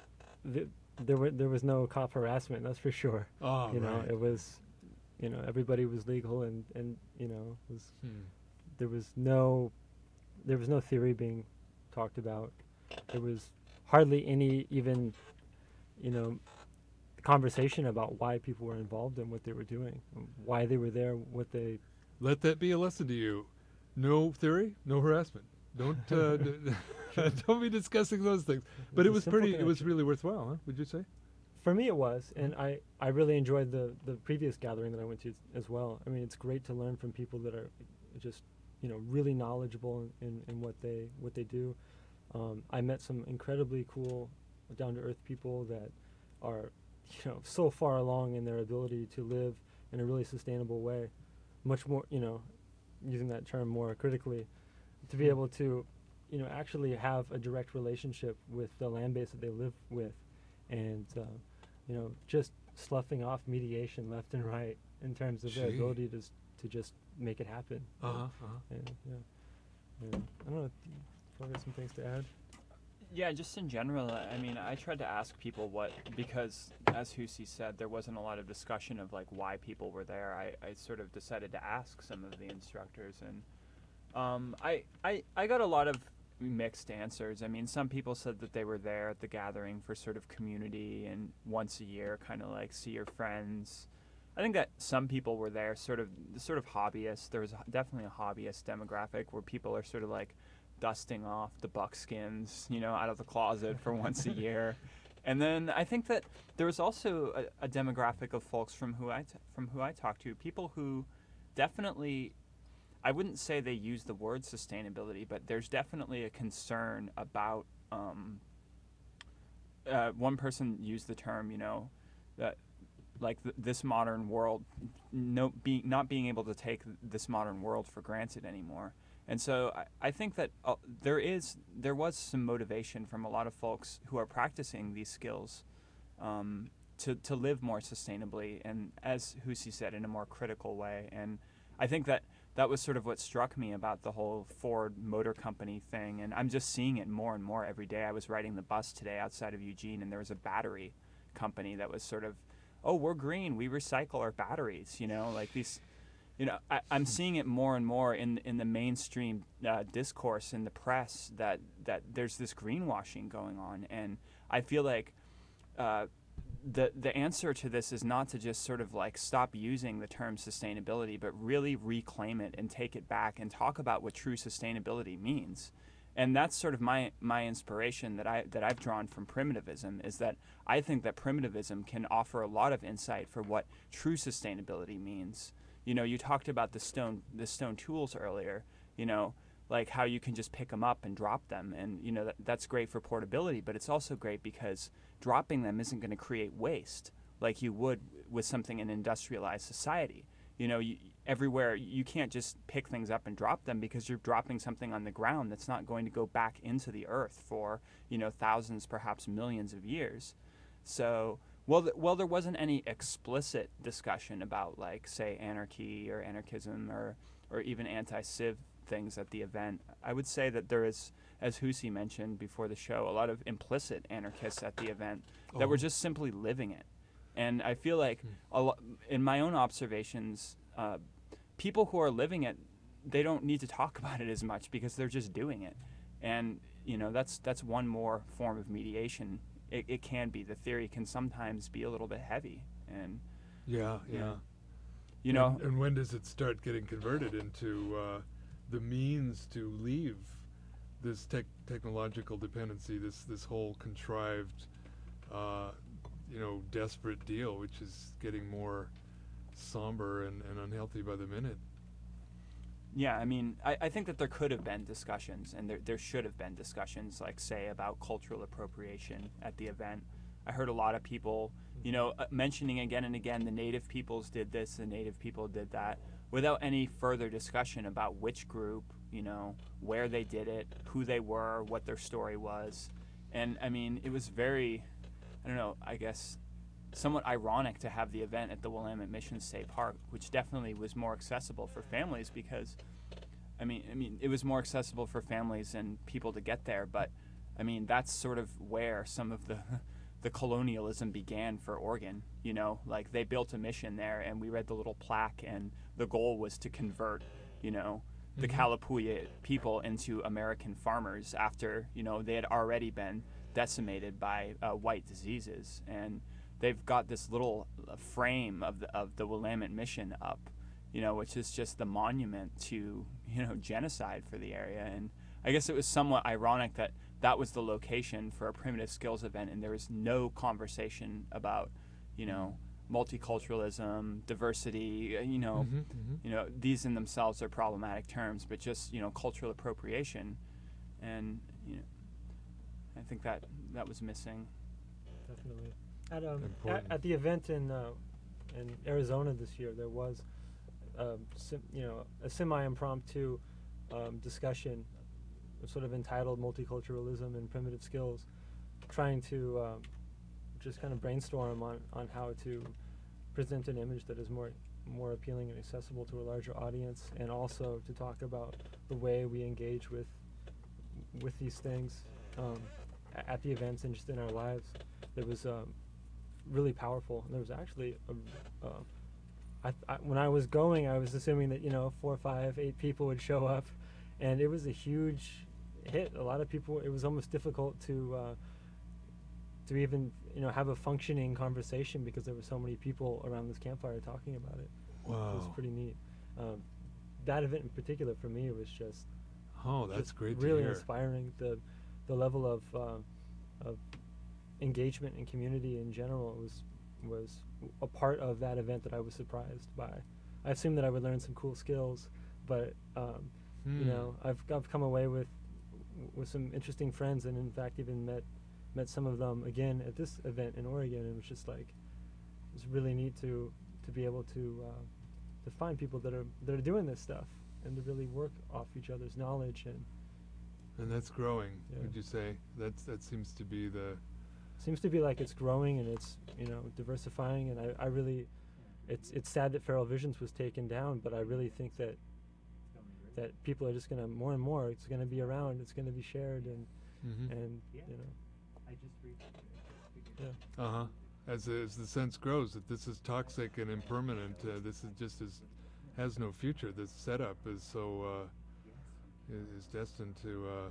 th- there were there was no cop harassment. That's for sure. Oh, you know, right. it was, you know, everybody was legal and and you know was Hmm. there was no there was no theory being talked about. There was hardly any even, you know, conversation about why people were involved in what they were doing, why they were there, what they. Let that be a lesson to you. No theory, no harassment. Don't uh, d- don't be discussing those things. But It's it a was simple pretty. It was connection. really worthwhile, huh? Would you say? For me, it was, and I, I really enjoyed the, the previous gathering that I went to as well. I mean, it's great to learn from people that are just, you know, really knowledgeable in, in, in what they what they do. Um, I met some incredibly cool, down to earth people that are, you know, so far along in their ability to live in a really sustainable way, much more, you know, using that term more critically, to be able to, you know, actually have a direct relationship with the land base that they live with, and uh, you know, just sloughing off mediation left and right in terms of their Gee. ability to s- to just make it happen. Uh huh. Uh-huh. And, yeah. yeah. I don't know. Do you probably have some things to add? Yeah, just in general, I mean, I tried to ask people what, because as Husi said, there wasn't a lot of discussion of like why people were there. I, I sort of decided to ask some of the instructors, and um, I, I, I got a lot of mixed answers. I mean, some people said that they were there at the gathering for sort of community and once a year kind of like see your friends. I think that some people were there sort of sort of hobbyists. There was definitely a hobbyist demographic where people are sort of like dusting off the buckskins, you know, out of the closet for once a year. And then I think that there was also a, a demographic of folks from who I t- from who I talked to, people who definitely, I wouldn't say they use the word sustainability, but there's definitely a concern about, um, uh, one person used the term, you know, that like th- this modern world, no, being not being able to take th- this modern world for granted anymore. And so I, I think that uh, there is there was some motivation from a lot of folks who are practicing these skills um, to to live more sustainably, and as Husi said, in a more critical way. And I think that that was sort of what struck me about the whole Ford Motor Company thing. And I'm just seeing it more and more every day. I was riding the bus today outside of Eugene, and there was a battery company that was sort of, oh, we're green, we recycle our batteries, you know, like these. You know, I, I'm seeing it more and more in in the mainstream uh, discourse in the press that, that there's this greenwashing going on, and I feel like uh, the the answer to this is not to just sort of like stop using the term sustainability, but really reclaim it and take it back and talk about what true sustainability means. And that's sort of my my inspiration that I that I've drawn from primitivism, is that I think that primitivism can offer a lot of insight for what true sustainability means. You know, you talked about the stone the stone tools earlier, you know, like how you can just pick them up and drop them. And, you know, that, that's great for portability, but it's also great because dropping them isn't going to create waste like you would with something in industrialized society. You know, you, everywhere you can't just pick things up and drop them because you're dropping something on the ground that's not going to go back into the earth for, you know, thousands, perhaps millions of years. So... Well, th- well, there wasn't any explicit discussion about, like, say, anarchy or anarchism or, or even anti-civ things at the event. I would say that there is, as Husi mentioned before the show, a lot of implicit anarchists at the event that Oh. were just simply living it. And I feel like, a lo- in my own observations, uh, people who are living it, they don't need to talk about it as much because they're just doing it. And, you know, that's that's one more form of mediation. It, it can be. The theory can sometimes be a little bit heavy, and Yeah, yeah. Yeah. you know, And, and when does it start getting converted into uh, the means to leave this tech technological dependency, this this whole contrived, uh, you know, desperate deal, which is getting more somber and, and unhealthy by the minute? yeah. I mean, I, I think that there could have been discussions, and there there should have been discussions, like say about cultural appropriation at the event. I heard a lot of people, you know, uh, mentioning again and again the native peoples did this, the native people did that, without any further discussion about which group, you know, where they did it, who they were, what their story was. And I mean, it was very, I don't know, I guess somewhat ironic to have the event at the Willamette Mission State Park, which definitely was more accessible for families because, I mean, I mean, it was more accessible for families and people to get there. But I mean, that's sort of where some of the the colonialism began for Oregon. You know, like they built a mission there, and we read the little plaque, and the goal was to convert, you know, the Mhm. Kalapuya people into American farmers after, you know, they had already been decimated by uh, white diseases. And they've got this little uh, frame of the, of the Willamette mission up, you know, which is just the monument to, you know, genocide for the area. And I guess it was somewhat ironic that that was the location for a primitive skills event, and there was no conversation about, you know, multiculturalism, diversity, uh, you know, Mhm, mhm. you know, these in themselves are problematic terms, but just, you know, cultural appropriation. And, you know, I think that that was missing. Definitely. At um at, Important. at the event in uh, in Arizona this year, there was um, sim, you know a semi-impromptu um, discussion, sort of entitled "Multiculturalism and Primitive Skills," trying to um, just kind of brainstorm on, on how to present an image that is more more appealing and accessible to a larger audience, and also to talk about the way we engage with with these things um, a- at the events and just in our lives. It was um, really powerful. There was actually, a, uh, I, I, when I was going, I was assuming that, you know, four, five, eight people would show up, and it was a huge hit. A lot of people. It was almost difficult to uh, to even, you know, have a functioning conversation because there were so many people around this campfire talking about it. It was Wow. pretty neat. Um, that event in particular for me was just Oh, that's just great to really hear. inspiring. The the level of uh, of engagement and community in general was was a part of that event that I was surprised by. I assumed that I would learn some cool skills, but um, you Hmm. know, I've I've come away with with some interesting friends, and in fact even met met some of them again at this event in Oregon. And it was just like, it's really neat to to be able to uh, to find people that are that are doing this stuff and to really work off each other's knowledge. And And that's growing, Yeah. would you say? That's that seems to be the seems to be like it's growing and it's, you know, diversifying. And I, I really, it's it's sad that Feral Visions was taken down, but I really think that that people are just gonna more and more. It's gonna be around. It's gonna be shared, and Mhm. and you know. Yeah. Uh-huh. As as the sense grows that this is toxic and impermanent, uh, this is just as has no future. This setup is so uh, is, is destined to uh,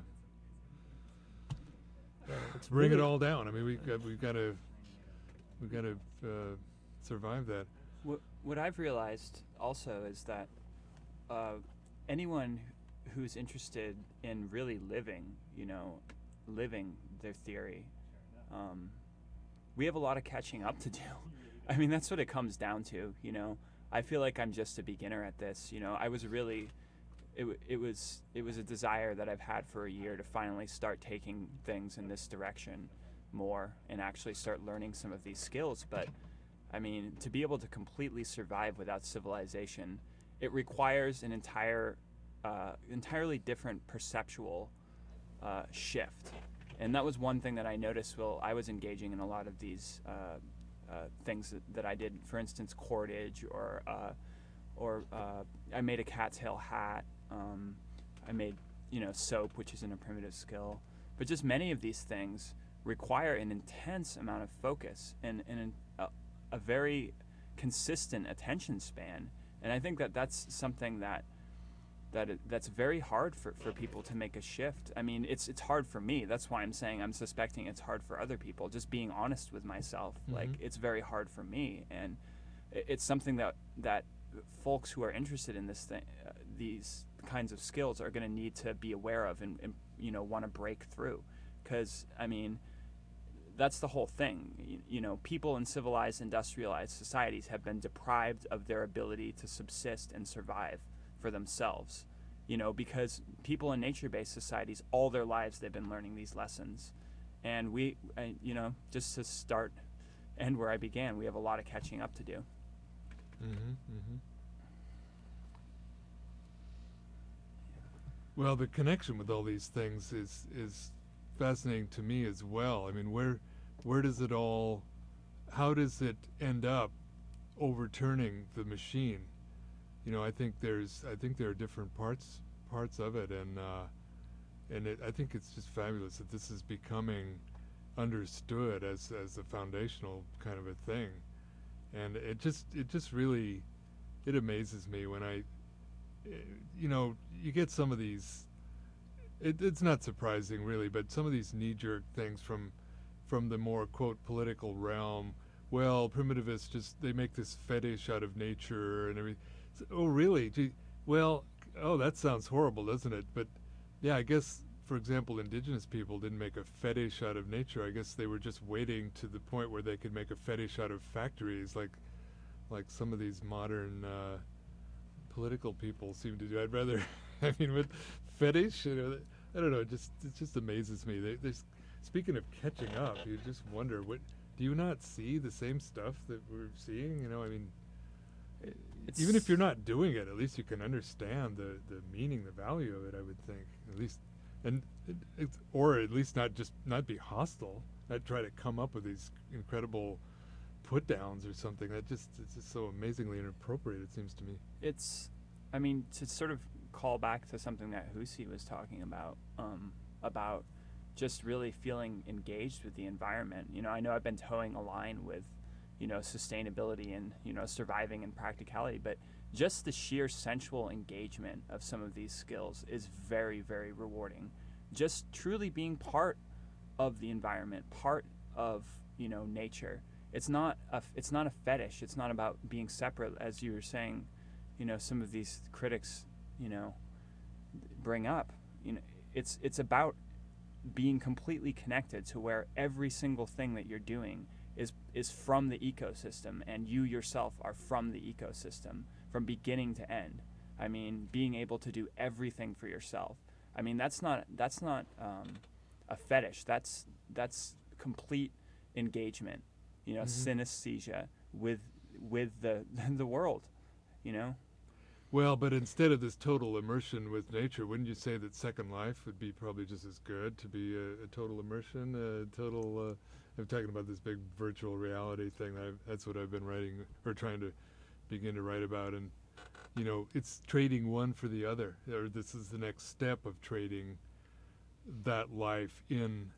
Yeah, it's bring it really- all down. I mean, we got we've got to we've got to uh, survive that. What what I've realized also is that uh, anyone wh- who's interested in really living, you know, living their theory, um, we have a lot of catching up to do. I mean, that's what it comes down to. You know, I feel like I'm just a beginner at this. You know, I was really, it w- it was it was a desire that I've had for a year to finally start taking things in this direction more and actually start learning some of these skills. But I mean, to be able to completely survive without civilization, it requires an entire, uh, entirely different perceptual uh, shift. And that was one thing that I noticed while I was engaging in a lot of these uh, uh, things that, that I did. For instance, cordage, or uh, or uh, I made a cat's tail hat. Um, I made, you know, soap, which isn't a primitive skill. But just many of these things require an intense amount of focus and, and an, a, a very consistent attention span. And I think that that's something that that it, that's very hard for, for people to make a shift. I mean, it's it's hard for me. That's why I'm saying I'm suspecting it's hard for other people. Just being honest with myself, like Mhm. it's very hard for me, and it, it's something that that folks who are interested in this thing, uh, these kinds of skills, are going to need to be aware of and, and you know, want to break through, because I mean, that's the whole thing. You, you know, people in civilized, industrialized societies have been deprived of their ability to subsist and survive for themselves, you know, because people in nature-based societies, all their lives they've been learning these lessons. And we, I, you know, just to start and where I began, we have a lot of catching up to do. Mm-hmm, mm-hmm. Well, the connection with all these things is is fascinating to me as well. I mean, where where does it all, how does it end up overturning the machine? You know, I think there's I think there are different parts parts of it, and uh, and it, I think it's just fabulous that this is becoming understood as as a foundational kind of a thing, and it just it just really it amazes me when I, uh, you know, you get some of these. It, it's not surprising really, but some of these knee-jerk things from from the more quote political realm. Well, primitivists just they make this fetish out of nature and everything. So, oh, really? Gee, well, oh, that sounds horrible, doesn't it? But yeah, I guess, for example, indigenous people didn't make a fetish out of nature. I guess they were just waiting to the point where they could make a fetish out of factories, like like some of these modern uh, political people seem to do. I'd rather, I mean, with fetish, you know, I don't know. It just it just amazes me. They, they, speaking of catching up, you just wonder what. Do you not see the same stuff that we're seeing? You know, I mean, It's even if you're not doing it, at least you can understand the, the meaning, the value of it, I would think. At least, and it, it's, or at least not just not be hostile, not try to come up with these incredible put downs or something. That just it's just so amazingly inappropriate, it seems to me. It's, I mean, to sort of call back to something that Husi was talking about, um, about just really feeling engaged with the environment. You know, I know I've been towing a line with, you know, sustainability and, you know, surviving and practicality, but just the sheer sensual engagement of some of these skills is very, very rewarding. Just truly being part of the environment, part of, you know, nature. It's not a, f- it's not a fetish. It's not about being separate, as you were saying, you know, some of these critics, you know, bring up. You know, it's it's about being completely connected to where every single thing that you're doing is is from the ecosystem, and you yourself are from the ecosystem from beginning to end. I mean, being able to do everything for yourself. I mean, that's not that's not um, a fetish. That's that's complete engagement. You know, Mm-hmm. synesthesia with with the the world. You know. Well, but instead of this total immersion with nature, wouldn't you say that Second Life would be probably just as good to be a, a total immersion, a total? Uh, I'm talking about this big virtual reality thing. That I've, that's what I've been writing or trying to begin to write about, and you know, it's trading one for the other. Or this is the next step of trading that life in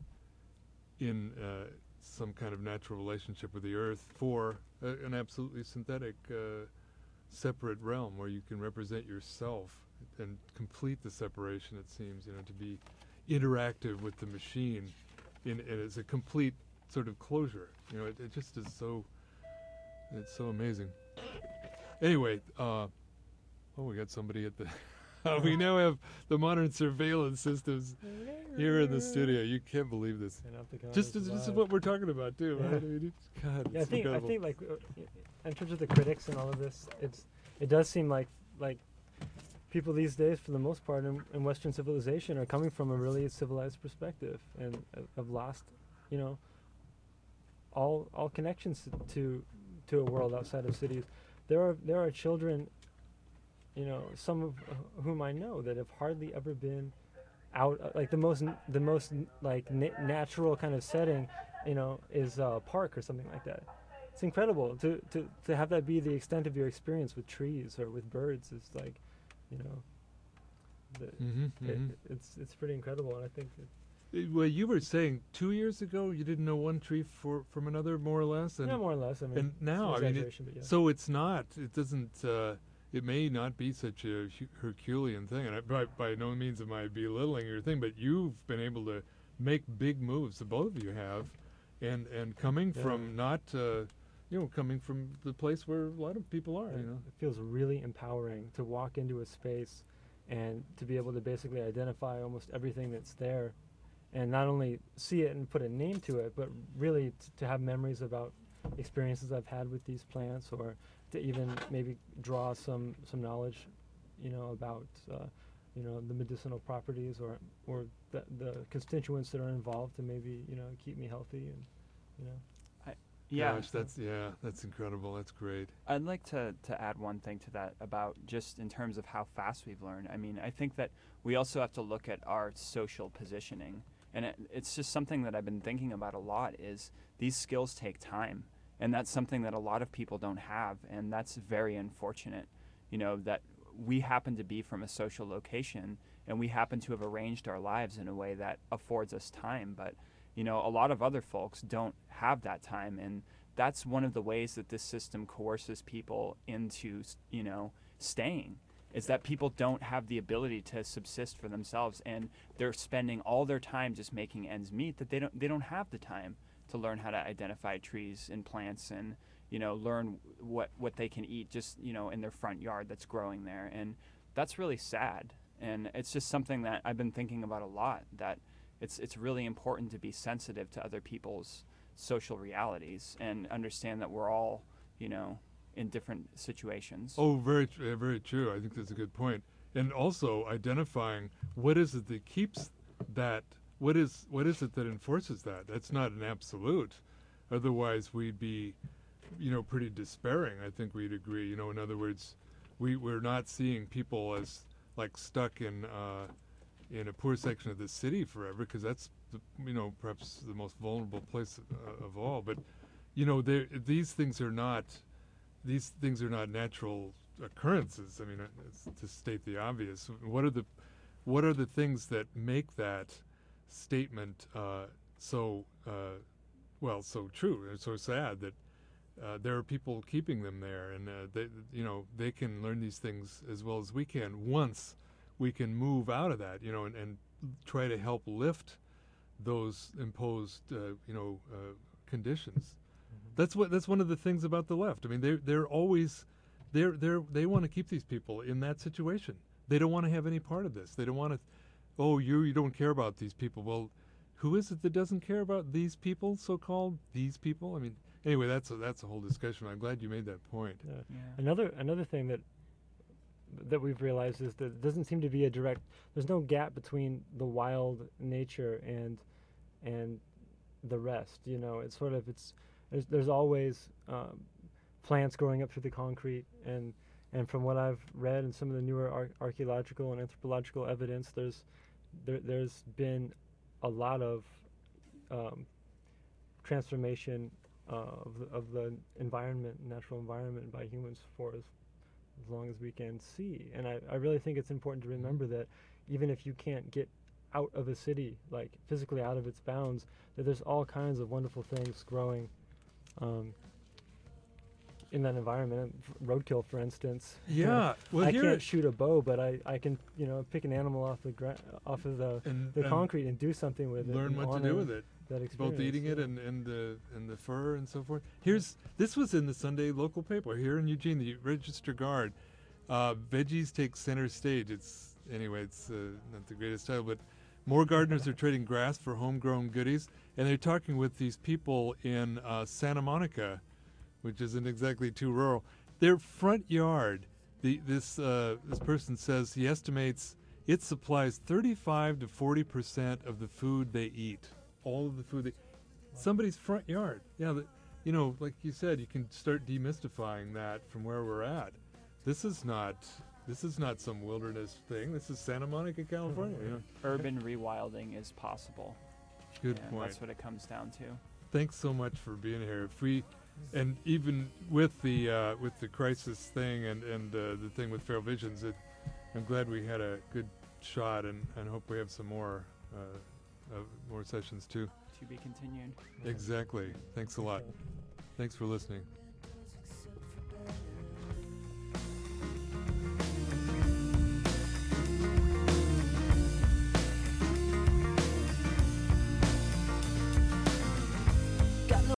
in uh, some kind of natural relationship with the earth for uh, an absolutely synthetic. Uh, separate realm where you can represent yourself and complete the separation, it seems, you know, to be interactive with the machine in, in as a complete sort of closure. You know, it, it just is so, it's so amazing. Anyway, uh, oh, we got somebody at the, uh, we now have the modern surveillance systems here in the studio. You can't believe this. And up the Just comments this is live. what we're talking about too, Yeah. right? I mean, it's, God, Yeah, I it's think incredible. I think like uh, in terms of the critics and all of this, it's it does seem like like people these days, for the most part, in, in Western civilization, are coming from a really civilized perspective and uh, have lost, you know, all all connections to to a world outside of cities. There are there are children, you know, some of uh, whom I know that have hardly ever been out. Uh, like the most n- the most n- like na- natural kind of setting, you know, is a park or something like that. It's incredible to, to, to have that be the extent of your experience with trees or with birds. Is like, you know, the, Mhm, it, mhm. it's it's pretty incredible, and I think it, Uh, Well, you were saying two years ago you didn't know one tree for, from another, more or less, and yeah, more or less. I mean, and now, it's I an mean, it, exaggeration, but yeah. so it's not. It doesn't. Uh, it may not be such a hu- Herculean thing, and I, by by no means am I belittling your thing, but you've been able to make big moves. The both of you have, and and coming Yeah. from not, uh, you know, coming from the place where a lot of people are. Yeah, You know. It feels really empowering to walk into a space and to be able to basically identify almost everything that's there, and not only see it and put a name to it, but really t- to have memories about experiences I've had with these plants, or to even maybe draw some some knowledge, you know, about uh, you know, the medicinal properties or or the the constituents that are involved to maybe, you know, keep me healthy, and you know. Yeah. Gosh, that's yeah, that's incredible. That's great. I'd like to, to add one thing to that about just in terms of how fast we've learned. I mean, I think that we also have to look at our social positioning. And it, it's just something that I've been thinking about a lot is these skills take time. And that's something that a lot of people don't have. And that's very unfortunate, you know, that we happen to be from a social location, and we happen to have arranged our lives in a way that affords us time. But, you know, a lot of other folks don't have that time, and that's one of the ways that this system coerces people into, you know, staying, is that people don't have the ability to subsist for themselves, and they're spending all their time just making ends meet, that they don't they don't have the time to learn how to identify trees and plants and, you know, learn what what they can eat just, you know, in their front yard that's growing there. And that's really sad. And it's just something that I've been thinking about a lot, that it's it's really important to be sensitive to other people's social realities and understand that we're all, you know, in different situations. Oh, very, tr- uh, very true. I think that's a good point. And also identifying what is it that keeps that, what is what is it that enforces that? That's not an absolute. Otherwise, we'd be, you know, pretty despairing. I think we'd agree. You know, in other words, we we're not seeing people as like stuck in uh, in a poor section of the city forever, because that's, the, you know, perhaps the most vulnerable place uh, of all. But, you know, there these things are not. These things are not natural occurrences. I mean, uh, it's to state the obvious. What are the, what are the things that make that statement uh, so, uh, well, so true and so sad that uh, there are people keeping them there, and uh, they, you know, they can learn these things as well as we can once we can move out of that, you know, and, and try to help lift those imposed, uh, you know, uh, conditions. That's what. That's one of the things about the left. I mean, they're they're always, they're they're they want to keep these people in that situation. They don't want to have any part of this. They don't want to. Oh, you you don't care about these people. Well, who is it that doesn't care about these people? So-called these people. I mean, anyway, that's a, that's a whole discussion. I'm glad you made that point. Yeah. Yeah. Another another thing that that we've realized is that there doesn't seem to be a direct. There's no gap between the wild nature and and the rest. You know, it's sort of it's. There's, there's always um, plants growing up through the concrete, and and from what I've read and some of the newer ar- archaeological and anthropological evidence, there's there, there's been a lot of um, transformation uh, of the, of the environment, natural environment, by humans for as, as long as we can see. And I, I really think it's important to remember that even if you can't get out of a city, like physically out of its bounds, that there's all kinds of wonderful things growing Um, in that environment. F- roadkill, for instance. Yeah, well, I here can't shoot a bow, but I, I can, you know, pick an animal off the gra- off of the, and, the and concrete and do something with it. learn and what to honor do with it. That experience. Both eating it yeah. and, and the and the fur and so forth. Here's this was in the Sunday local paper here in Eugene, the Register Guard. Uh, veggies take center stage. It's anyway, it's uh, not the greatest title, but more gardeners are trading grass for homegrown goodies, and they're talking with these people in uh, Santa Monica, which isn't exactly too rural. Their front yard, the this uh, this person says he estimates it supplies thirty-five to forty percent of the food they eat. All of the food they, somebody's front yard. Yeah, the, you know, like you said, you can start demystifying that from where we're at. This is not this is not some wilderness thing. This is Santa Monica, California. You know? Urban rewilding is possible. Good Yeah, point. That's what it comes down to. Thanks so much for being here. If we, and even with the uh, with the crisis thing and and uh, the thing with Feral Visions, it, I'm glad we had a good shot, and, and hope we have some more uh, uh, more sessions too. To be continued. Exactly. Thanks a lot. Thanks for listening.